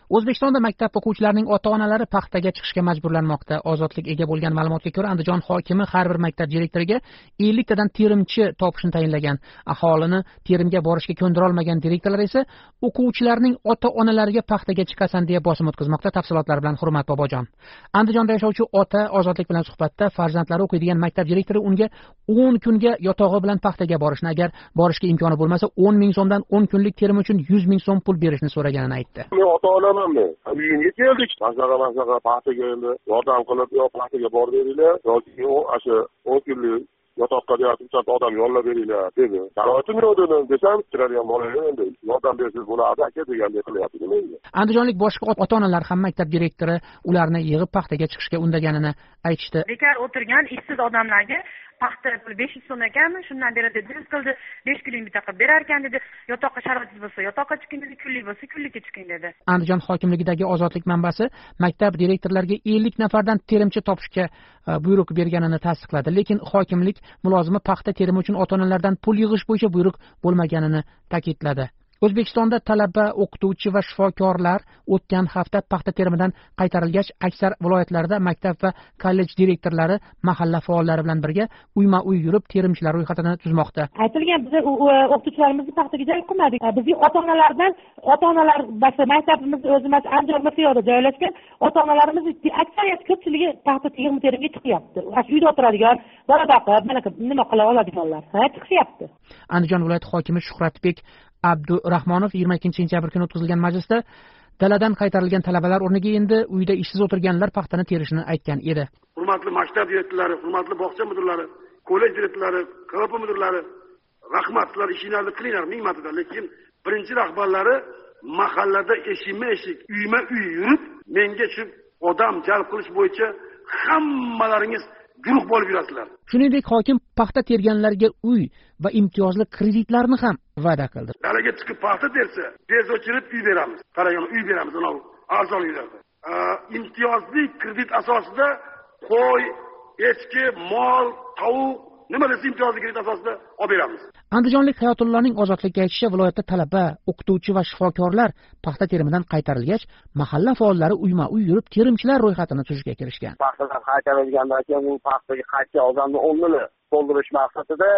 O'zbekistonda maktab o'quvchilarining ota-onalari paxtaga chiqishga majburlanmoqda. Ozodlik ega bo'lgan ma'lumotga ko'ra, Andijon hokimi har bir maktab direktoriga 50 tadan terimchi topishni tayinlagan. Aholini terimga borishga ko'ndira olmagan direktorlar esa o'quvchilarning ota-onalariga paxtaga chiqasan deya bosim o'tkazmoqda. Tafsilotlar bilan Hurmat Bobojon. Andijonda yashovchi ota Ozodlik bilan suhbatda farzandlari o'qiydigan maktab direktori unga 10 kunga yotog'i bilan paxtaga borishni, agar borishga imkoni bo'lmasa 10 ming so'mdan 10 kunlik terim uchun 100 ming so'm pul berishni so'raganini aytdi. Ota-onamanmi? Uyga keldik. Masaqa paxtaga endi yordam qilib, yo paxtaga borib beringlar, yoki o'sha 10 kunlik yotoqqa deyapti, odam yollab beringlar dedi. Sharoitim yo'q dedim, desam, kiradigan bola endi yordam bersangiz bo'ladi aka degandek qilyapti menga. Andijonlik boshqa ota-onalar ham maktab direktori ularni yig'ib paxtaga chiqishga undaganini aytishdi. Bekor o'tirgan ishsiz odamlarga paxta pul 500 so'm ekanmi, shundan beradi deb qildi, 5 kunlik bitta qilib berar ekan dedi. Yotoqqa sharoitingiz bo'lsa, yotoqqa chiqing dedi, kunlik bo'lsa, kunlikka chiqing dedi. Andijon hokimligidagi Ozodlik manbasi maktab direktorlariga 50 nafardan terimchi topishga buyruq berganini tasdiqladi, lekin hokimlik mulozimi paxta terimi uchun ota-onalardan pul yig'ish bo'yicha buyruq bo'lmaganini ta'kidladi. O'zbekistonda talaba, o'qituvchi va shifokorlar o'tgan hafta paxta terimidan qaytarilgach, aksar viloyatlarda maktab va kollej direktorlari mahalla faollari bilan birga uyma-uy yurib terimchilar ro'yxatini tuzmoqda. Aytilgan biz o'qituvchilarimizni paxtaga jalb qilmadik. Bizning ota-onalar maktabimiz o'zimiz Andijon miqyosida joylashgan ota-onalarimiz aksariyat ko'pchiligi paxta terimga chiqyapti. Uyda o'tiradigan, bola boqib, mana nima qila oladiganlar, chiqyapti. Andijon viloyati hokimi Shuhratbek Abdurahmonov 22-sentyabr kuni o'tkazilgan majlisda daladan qaytarilgan talabalar o'rniga endi uyda ishsiz o'tirganlar paxtani terishini aytgan edi. Hurmatli maktab direktorlari, hurmatli bog'cha mudirlari, kollej direktorlari, KP mudirlari, rahmat, sizlar ishinglarni qilinglar ming marta, lekin birinchi rahbarlari mahallada eshikma-eshik, uyma-uy yurib, menga shu odam jalb qilish bo'yicha hammalaringiz guruh bo'lib yurasizlar. Shuningdek, hokim paxta terganlarga uy va imtiyozli kreditlarni ham va'da qildi. Dalaga chiqib paxta tersa, tez o'chirib uy beramiz. Qaragan uy beramiz, ana arzon uylarda. Imtiyozli kredit asosida qo'y, echki, mol, tovuq, nima desa imtiyozli kredit asosida olib beramiz. Andijonlik Hayotullohning Ozodlikka aytishicha, viloyatda talaba, o'qituvchi va shifokorlar paxta terimidan qaytarilgach, mahalla faollari uyma-uy yurib terimchilar ro'yxatini tuzishga kirishgan. Paxtadan qaytarilgandan keyin u paxtaga qaytgan odamni o'rnini to'ldirish maqsadida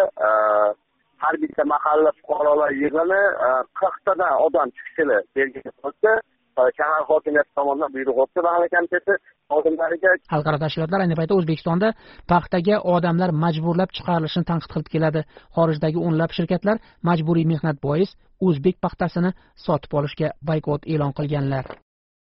har bitta mahalla fuqarolar yig'ini 40 tadan odam chiqishini belgilab qo'ydi. Shahar hokimiyati tomonidan buyruq o'tdi va komiteti xodimlariga. Xalqaro tashkilotlar ayni paytda O'zbekistonda paxtaga odamlar majburlab chiqarilishini tanqid qilib keladi. Xorijdagi o'nlab shirkatlar majburiy mehnat bois o'zbek paxtasini sotib olishga boykot e'lon qilganlar.